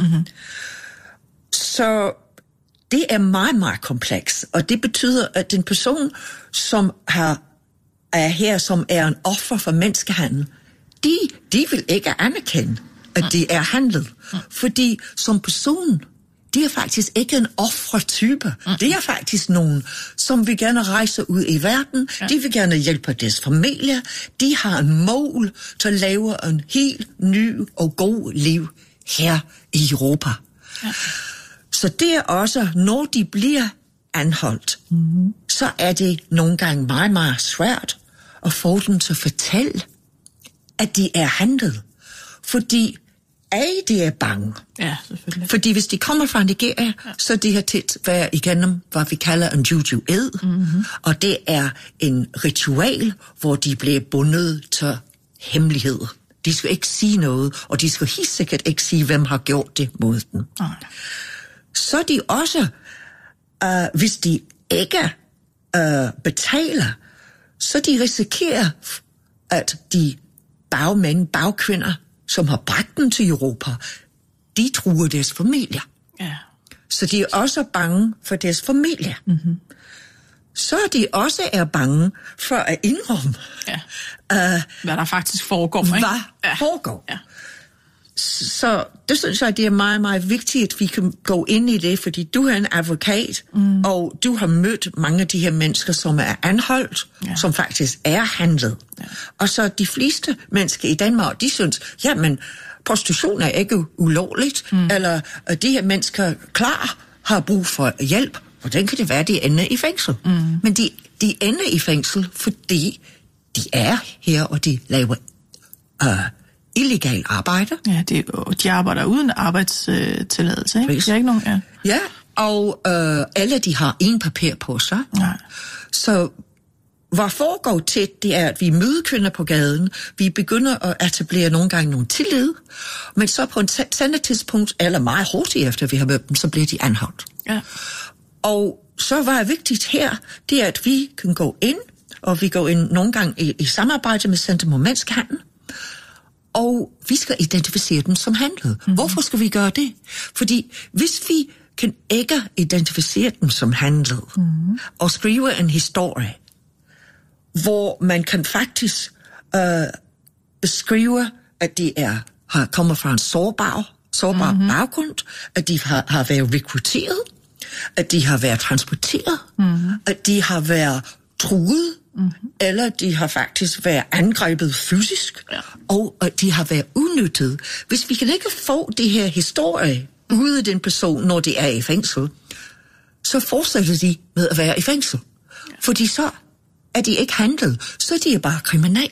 Så det er meget, meget kompleks, og det betyder, at den person, som er her, som er en offer for menneskehandel, de vil ikke anerkende, at de er handlet. Fordi som person, de er faktisk ikke en offertype. Det er faktisk nogen, som vil gerne rejse ud i verden. De vil gerne hjælpe deres familie. De har en mål til at lave en helt ny og god liv her i Europa. Så det er også, når de bliver anholdt, så er det nogle gange meget, meget svært at få dem til at fortælle, at de er handlet. Fordi de er bange. Ja, selvfølgelig. Fordi hvis de kommer fra Nigeria, så de har tit været igennem, hvad vi kalder en juju-ed. Og det er en ritual, hvor de bliver bundet til hemmelighed. De skal ikke sige noget, og de skal helt sikkert ikke sige, hvem har gjort det mod dem. Så de også, hvis de ikke betaler, så de risikerer, at de bagkvinder, som har bragt dem til Europa, de truer deres familie. Så de er også bange for deres familie. Så de også er bange for at indrømme, hvad der faktisk foregår. Hvad foregår. Så det synes jeg, det er meget, meget vigtigt, at vi kan gå ind i det, fordi du er en advokat, og du har mødt mange af de her mennesker, som er anholdt, som faktisk er handlet. Og så de fleste mennesker i Danmark, de synes, jamen, prostitution er ikke ulovligt, eller de her mennesker klar har brug for hjælp, hvordan kan det være, de ender i fængsel? Men de ender i fængsel, fordi de er her, og de laver illegal arbejde. Ja, de arbejder uden arbejdstilladelse, ikke? Det er ikke nogen, Ja, og alle de har en papir på sig. Så hvad foregår tit, det er, at vi møder kvinder på gaden, vi begynder at etablere nogle gange nogle tillid, men så på et senere tidspunkt, eller meget hurtigt efter vi har mødt dem, så bliver de anholdt. Og så var det vigtigt her, det er, at vi kan gå ind, og vi går ind nogle gange i samarbejde med Center mod Menneskehandel, og vi skal identificere dem som handlet. Hvorfor skal vi gøre det? Fordi hvis vi kan ikke identificere dem som handlet, og skrive en historie, hvor man kan faktisk beskrive, at de har kommet fra en sårbar baggrund, at de har været rekrutteret, at de har været transporteret, at de har været truet, eller de har faktisk været angrebet fysisk, og at de har været udnyttet. Hvis vi kan ikke få det her historie ude af den person, når de er i fængsel, så fortsætter de med at være i fængsel. Fordi så er de ikke handlet, så de er bare kriminal.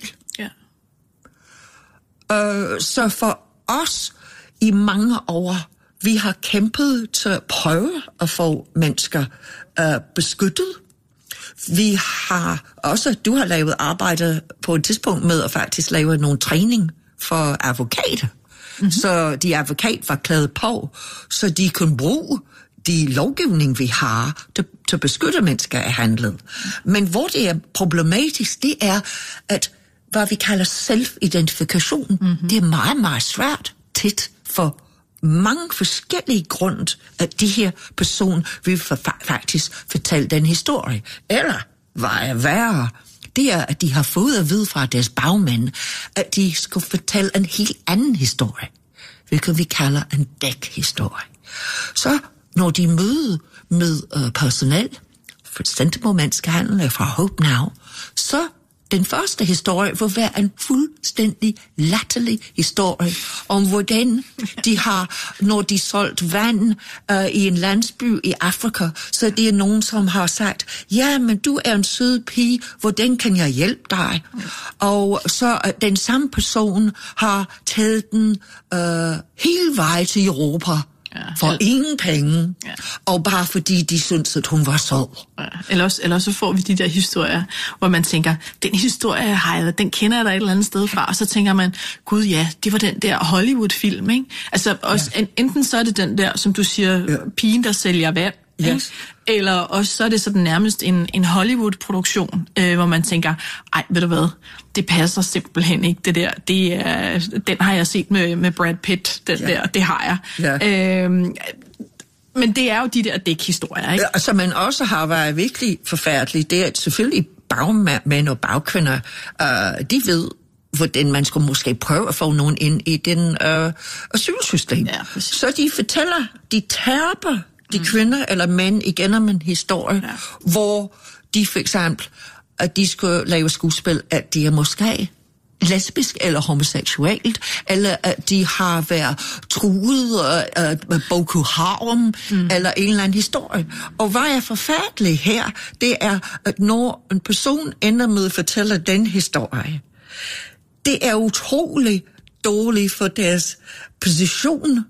Så for os i mange år, vi har kæmpet til at prøve at få mennesker beskyttet. Vi har også, du har lavet arbejde på et tidspunkt med at faktisk lave nogle træning for advokater. Så de advokat var klædt på, så de kunne bruge de lovgivning, vi har til at beskytte mennesker af handlet. Men hvor det er problematisk, det er, at hvad vi kalder self-identifikation, det er meget, meget svært tit for mange forskellige grunde, at de her person vil faktisk fortælle den historie. Eller, hvad er værre, det er, at de har fået at vide fra deres bagmænd, at de skulle fortælle en helt anden historie, hvilket vi kalder en dækhistorie. Så når de møder med personel, for Center mod Menneskehandel eller fra Hope Now, så den første historie vil være en fuldstændig latterlig historie om, hvordan de har, når de solgt vand i en landsby i Afrika, så det er nogen, som har sagt, ja, men du er en sød pige, hvordan kan jeg hjælpe dig? Og så den samme person har taget den hele vejen til Europa, for ingen penge, og bare fordi de syntes, at hun var sød. Ja. Eller så får vi de der historier, hvor man tænker, den historie den kender jeg da et eller andet sted fra, og så tænker man, gud ja, det var den der Hollywood-film, ikke? Altså, også, enten så er det den der, som du siger, pigen, der sælger vand, yes. Eller også så er det sådan nærmest en Hollywood-produktion, hvor man tænker, ej, ved du hvad, det passer simpelthen ikke, det der. Den har jeg set med Brad Pitt, der, det har jeg. Ja. Men det er jo de der dækhistorier, ikke? Ja, som man også har været virkelig forfærdeligt, det er selvfølgelig bagmænd og bagkvinder, de ved, hvordan man skulle måske prøve at få nogen ind i den asylsystem. Ja, så de fortæller, de terper de kvinder eller mænd igennem en historie, hvor de for eksempel, at de skulle lave skuespil, at de er måske lesbisk eller homoseksuelt, eller at de har været truet med Boko Haram, eller en eller anden historie. Og hvad er forfærdeligt her, det er, at når en person ender med at fortælle den historie, det er utrolig dårligt for deres position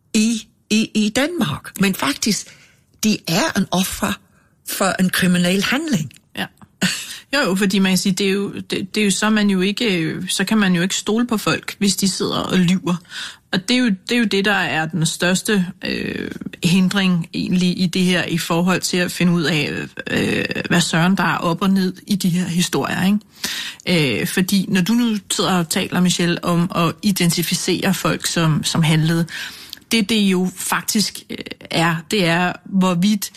i Danmark. Men faktisk, de er en offer for en kriminel handling. Ja. Jo, fordi man kan sige, det er jo så man jo ikke, så kan man jo ikke stole på folk, hvis de sidder og lyver. Og det er jo det, der er den største hindring egentlig i det her, i forhold til at finde ud af, hvad søren der er op og ned i de her historier, ikke? Fordi når du nu sidder og taler, Michelle, om at identificere folk, som handlede, det jo faktisk er, det er, hvorvidt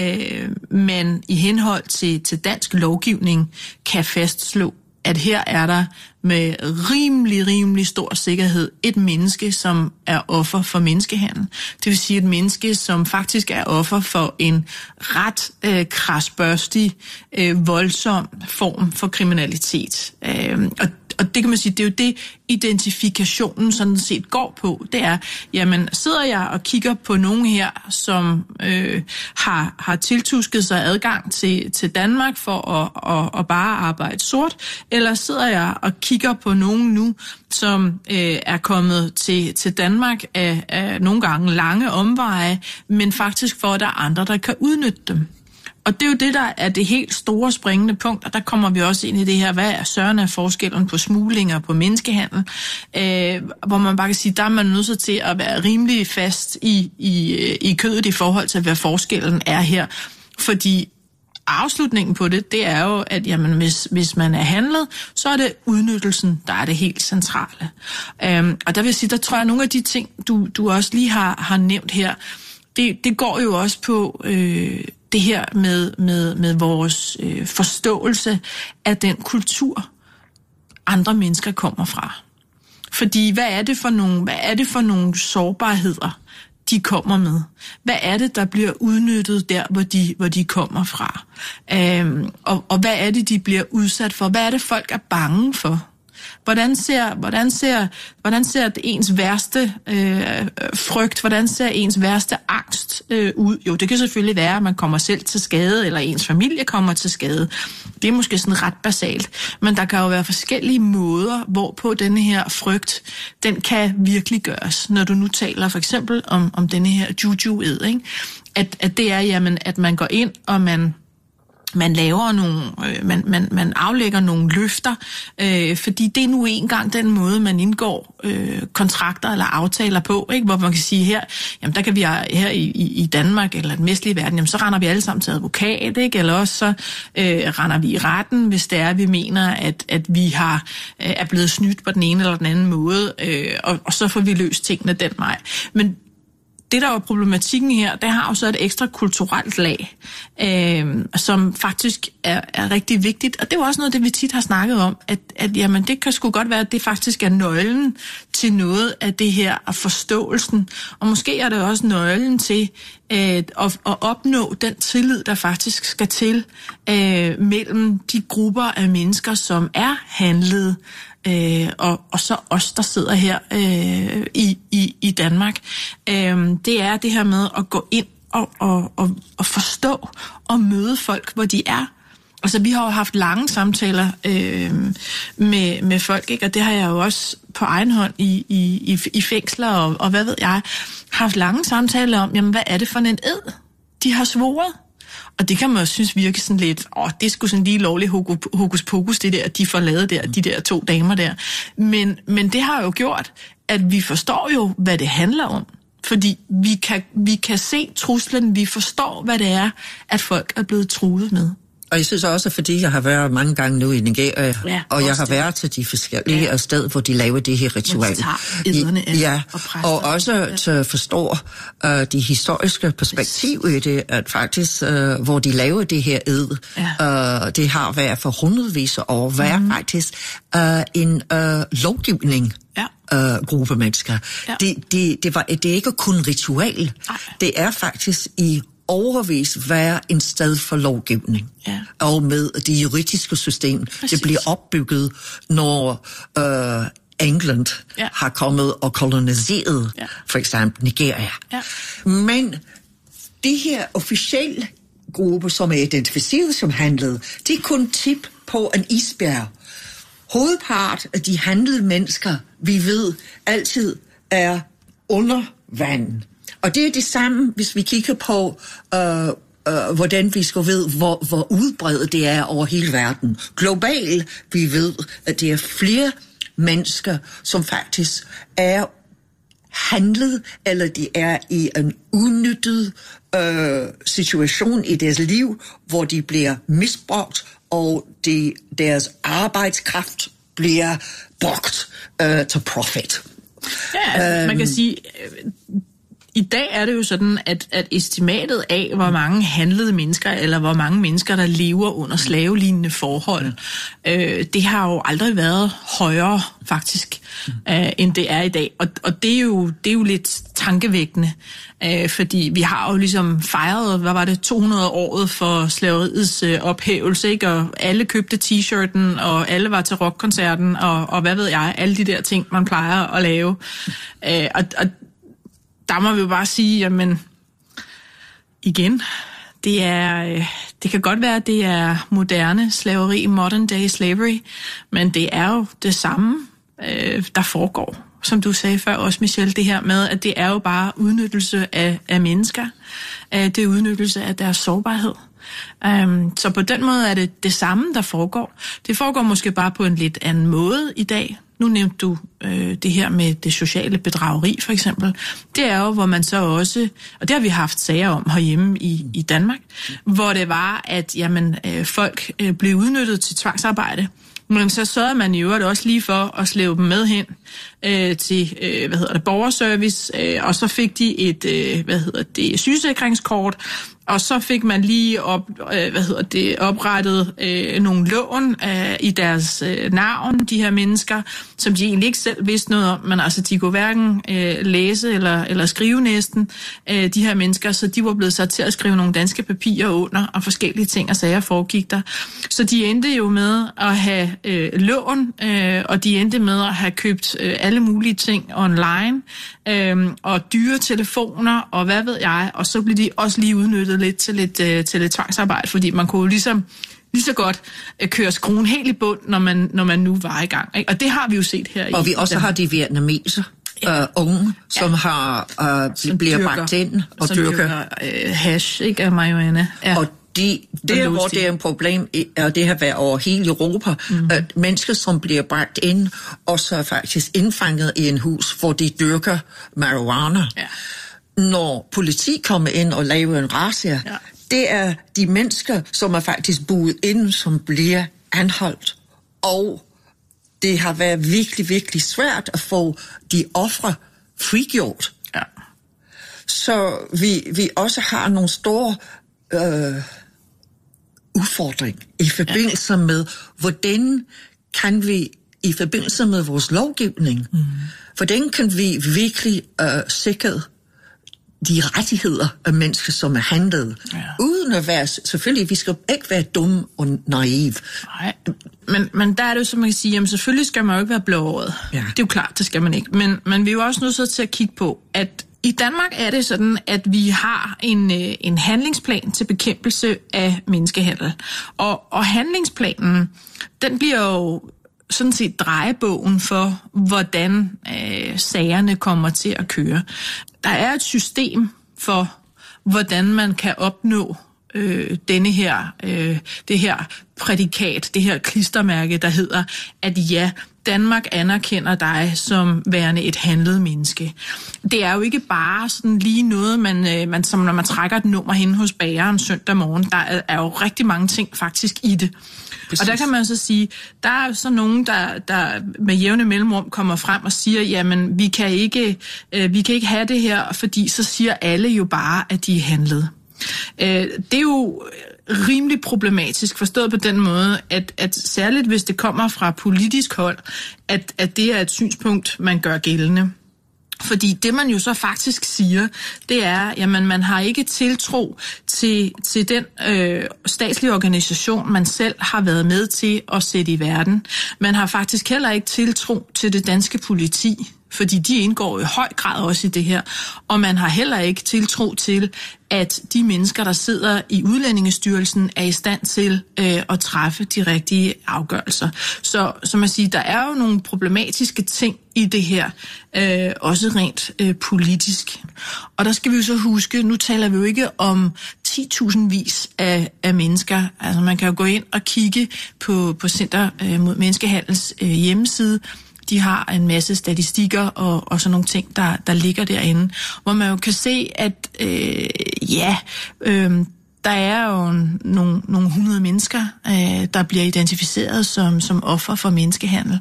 man i henhold til dansk lovgivning kan fastslå, at her er der med rimelig stor sikkerhed et menneske, som er offer for menneskehandel. Det vil sige et menneske, som faktisk er offer for en ret krasbørstig, voldsom form for kriminalitet. Og det kan man sige, det er jo det, identifikationen sådan set går på. Det er, jamen sidder jeg og kigger på nogen her, som har tiltusket sig adgang til Danmark for at bare arbejde sort, eller sidder jeg og kigger på nogen nu, som er kommet til Danmark af nogle gange lange omveje, men faktisk for, at der er andre, der kan udnytte dem. Og det er jo det, der er det helt store springende punkt, og der kommer vi også ind i det her, hvad er søren af forskellen på smugling og på menneskehandel, hvor man bare kan sige, der er man nødt til at være rimelig fast i kødet i forhold til, hvad forskellen er her. Fordi afslutningen på det er jo, at jamen, hvis man er handlet, så er det udnyttelsen, der er det helt centrale. Og der vil jeg sige, der tror jeg, at nogle af de ting, du også lige har nævnt her, det går jo også på det her med vores forståelse af den kultur, andre mennesker kommer fra. Fordi hvad er det for nogle sårbarheder, de kommer med? Hvad er det, der bliver udnyttet der, hvor de kommer fra? Og hvad er det, de bliver udsat for? Hvad er det, folk er bange for? Hvordan ser det ens værste frygt, hvordan ser ens værste angst ud? Jo, det kan selvfølgelig være, at man kommer selv til skade, eller ens familie kommer til skade. Det er måske sådan ret basalt. Men der kan jo være forskellige måder, hvorpå denne her frygt, den kan virkelig gøres. Når du nu taler for eksempel om denne her juju-ed, ikke? At det er, jamen, at man går ind, og man laver nogle, man aflægger nogle løfter, fordi det er nu engang den måde, man indgår kontrakter eller aftaler på, ikke? Hvor man kan sige her, jamen der kan vi her i Danmark eller den vestlige verden, jamen så render vi alle sammen til advokat, ikke? Eller også så render vi i retten, hvis det er, vi mener, at vi er blevet snydt på den ene eller den anden måde, og så får vi løst tingene den vej. Men det, der er problematikken her, det har jo så et ekstra kulturelt lag, som faktisk er rigtig vigtigt. Og det er jo også noget, det vi tit har snakket om, at jamen, det kan sgu godt være, at det faktisk er nøglen til noget af det her, og forståelsen. Og måske er det også nøglen til at opnå den tillid, der faktisk skal til mellem de grupper af mennesker, som er handlet, og så os, der sidder her i Danmark. Det er det her med at gå ind og forstå og møde folk, hvor de er. Altså, vi har jo haft lange samtaler med folk, ikke? Og det har jeg jo også på egen hånd i fængsler og hvad ved jeg, haft lange samtaler om, jamen, hvad er det for en ed, de har svoret? Og det kan man jo synes virke sådan lidt, det er sgu sådan lige lovligt hokus pokus, det der, de får lavet der, de der 2 damer der. Men det har jo gjort, at vi forstår jo, hvad det handler om. Fordi vi kan se truslen, vi forstår, hvad det er, at folk er blevet truet med. Og jeg synes også, fordi jeg har været mange gange nu i Nigeria, og jeg har været til de forskellige steder, hvor de laver det her ritual. Og også til at forstå de historiske perspektiv i det, at faktisk, hvor de laver det her ed, det har været for hundredvis af år, faktisk en lovgivning. Gruppe mennesker. Det er ikke kun ritual. Det er faktisk i overvis være en sted for lovgivning. Og med det juridiske system, det bliver opbygget, når England har kommet og koloniseret for eksempel Nigeria. Men det her officielle gruppe, som er identificeret som handlede, det er kun tip på en isbjerg. Hovedpart af de handlede mennesker, vi ved, altid er under vand. Og det er det samme, hvis vi kigger på, hvordan vi skal vide, hvor udbredt det er over hele verden. Globalt, vi ved, at det er flere mennesker, som faktisk er handlet, eller de er i en udnyttet situation i deres liv, hvor de bliver misbrugt, og deres arbejdskraft bliver brugt til profit. Ja, altså, man kan sige, i dag er det jo sådan, at estimatet af, hvor mange handlede mennesker, eller hvor mange mennesker, der lever under slavelignende forhold, det har jo aldrig været højere, faktisk, end det er i dag. Og det er jo lidt tankevækkende, fordi vi har jo ligesom fejret, hvad var det, 200-året for slaveriets ophævelse, ikke? Og alle købte t-shirten, og alle var til rockkoncerten, og hvad ved jeg, alle de der ting, man plejer at lave. Og der må vi jo bare sige, jamen, igen, det kan godt være, at det er moderne slaveri, modern day slavery, men det er jo det samme, der foregår. Som du sagde før også, Michelle, det her med, at det er jo bare udnyttelse af mennesker. Det er udnyttelse af deres sårbarhed. Så på den måde er det samme, der foregår. Det foregår måske bare på en lidt anden måde i dag. Nu nævnte du det her med det sociale bedrageri, for eksempel. Det er jo, hvor man så også, og det har vi haft sager om herhjemme i Danmark, hvor det var, at jamen, folk blev udnyttet til tvangsarbejde. Men så sørgede man i øvrigt også lige for at slæve dem med hen til borgerservice, og så fik de et sygesikringskort, og så fik man lige oprettet nogle lån i deres navn, de her mennesker, som de egentlig ikke selv vidste noget om, men altså de kunne hverken læse eller skrive næsten, de her mennesker, så de var blevet sat til at skrive nogle danske papirer under, og forskellige ting og sager foregik der. Så de endte jo med at have lån, og de endte med at have købt alle mulige ting online, og dyre telefoner, og hvad ved jeg, og så blev de også lige udnyttet lidt til lidt tvangsarbejde, fordi man kunne ligesom lige så godt køre skruen helt i bund, når man nu var i gang. Ikke? Og det har vi jo set her. Og vi også har de vietnameser, unge, som bliver bragt ind og dyrker hash, ikke, af marihuana. Ja. Og hvor det er en problem, og det har været over hele Europa, at mennesker, som bliver bragt ind, og så er faktisk indfanget i en hus, hvor de dyrker marihuana. Ja. Når politi kommer ind og laver en razzia, det er de mennesker, som er faktisk boet ind, som bliver anholdt. Og det har været virkelig, virkelig svært at få de ofre frigjort. Ja. så vi også har nogle store udfordringer i forbindelse med, hvordan kan vi i forbindelse med vores lovgivning, hvordan kan vi virkelig sikre de rettigheder af mennesker, som er handlet, uden at være, selvfølgelig, vi skal ikke være dumme og naive. Nej, men der er det jo, som man kan sige, jamen selvfølgelig skal man jo ikke være blåøjet. Ja. Det er jo klart, det skal man ikke. Men vi er jo også nødt til at kigge på, at i Danmark er det sådan, at vi har en handlingsplan til bekæmpelse af menneskehandel. Og handlingsplanen, den bliver jo sådan set drejebogen for, hvordan sagerne kommer til at køre. Der er et system for, hvordan man kan opnå det her prædikat, det her klistermærke, der hedder, at ja, Danmark anerkender dig som værende et handlet menneske. Det er jo ikke bare sådan lige noget, man som når man trækker et nummer hen hos bageren søndag morgen. Der er jo rigtig mange ting faktisk i det. Præcis. Og der kan man så sige, der er så nogen, der med jævne mellemrum kommer frem og siger, jamen vi kan ikke have det her, fordi så siger alle jo bare, at de er handlet. Det er jo rimelig problematisk, forstået på den måde, at særligt hvis det kommer fra politisk hold, at det er et synspunkt, man gør gældende. Fordi det, man jo så faktisk siger, det er, jamen man har ikke tiltro til den statslige organisation, man selv har været med til at sætte i verden. Man har faktisk heller ikke tiltro til det danske politi, fordi de indgår i høj grad også i det her. Og man har heller ikke tiltro til, at de mennesker, der sidder i Udlændingestyrelsen, er i stand til at træffe de rigtige afgørelser. Så som man siger, der er jo nogle problematiske ting i det her, også rent politisk. Og der skal vi jo så huske, nu taler vi jo ikke om 10.000 vis af mennesker. Altså man kan jo gå ind og kigge på Center mod Menneskehandels hjemmeside. De har en masse statistikker og sådan nogle ting, der ligger derinde, hvor man jo kan se, at der er jo nogle 100 mennesker, der bliver identificeret som offer for menneskehandel.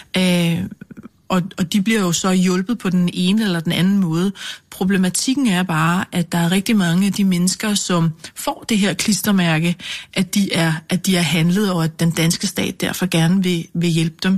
Og de bliver jo så hjulpet på den ene eller den anden måde. Problematikken er bare, at der er rigtig mange af de mennesker, som får det her klistermærke, at de er handlet, og at den danske stat derfor gerne vil hjælpe dem.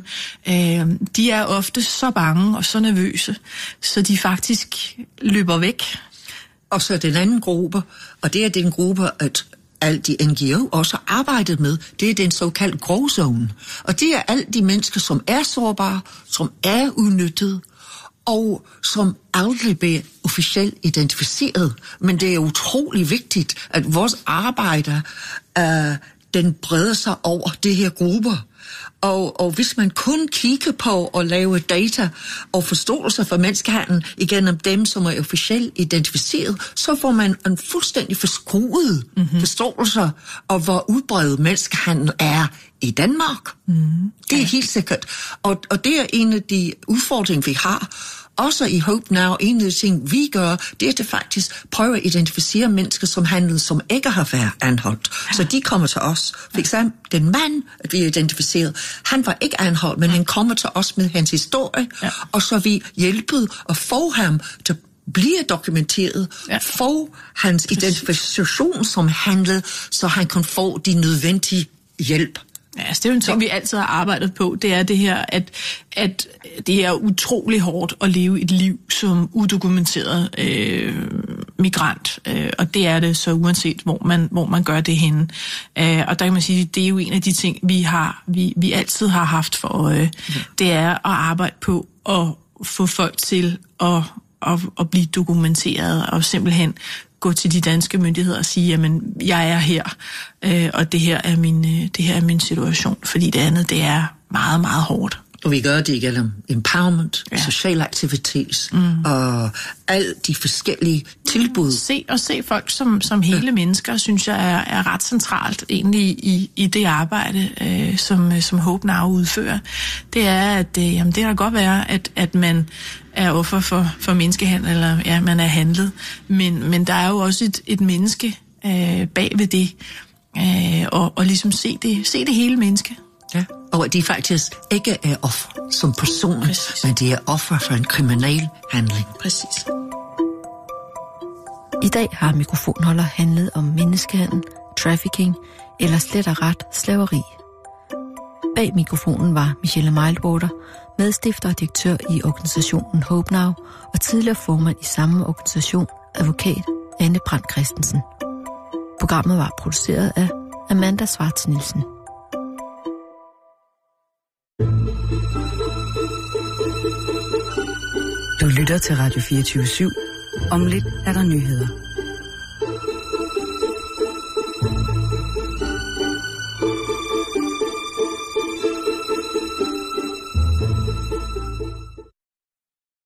De er ofte så bange og så nervøse, så de faktisk løber væk. Og så den anden gruppe, og det er den gruppe, at alle de NGO også har arbejdet med, det er den såkaldte gråzone. Og det er alle de mennesker, som er sårbare, som er udnyttet, og som aldrig bliver officielt identificeret. Men det er utrolig vigtigt, at vores arbejde, den breder sig over det her grupper. Og hvis man kun kigger på og lave data og forståelse for menneskehandel igennem dem, som er officielt identificeret, så får man en fuldstændig forskruet forståelse af, hvor udbredt menneskehandel er i Danmark. Det er helt sikkert. Og det er en af de udfordringer, vi har. Også i Hope Now, en af de ting, vi gør, det er at faktisk prøve at identificere mennesker, som handler, som ikke har været anholdt. Så de kommer til os. For eksempel, den mand, at vi identificeret, han var ikke anholdt, men han kommer til os med hans historie, og så vi hjælpet at få ham til bliver dokumenteret, få hans identifikation som handlet, så han kan få de nødvendige hjælp. Ja, altså det er jo en ting, vi altid har arbejdet på, det er det her, at det er utrolig hårdt at leve et liv som udokumenteret migrant, og det er det så uanset, hvor man gør det henne. Og der kan man sige, det er jo en af de ting, vi altid har haft for øje, det er at arbejde på at få folk til at blive dokumenteret og simpelthen gå til de danske myndigheder og sige, jamen, jeg er her, og det her er min situation, fordi det andet, det er meget, meget hårdt. Og vi gør det igennem empowerment, social aktivitet og alle de forskellige tilbud. Se folk som hele mennesker, synes jeg er ret centralt egentlig i det arbejde, som Hope Now udfører. Det er, at jamen, det kan godt være, at man er offer for menneskehandel, eller man er handlet, men der er jo også et menneske bag ved det, og ligesom se det hele menneske. Ja, og at de faktisk ikke er offer som personer, men de er offer for en kriminel handling. Præcis. I dag har mikrofonholder handlet om menneskehandel, trafficking eller slet og ret slaveri. Bag mikrofonen var Michelle Mildwater, medstifter og direktør i organisationen Hope Now og tidligere formand i samme organisation, advokat Anne Brandt Christensen. Programmet var produceret af Amanda Svarts Nielsen. Du lytter til Radio 24/7. Om lidt er der nyheder.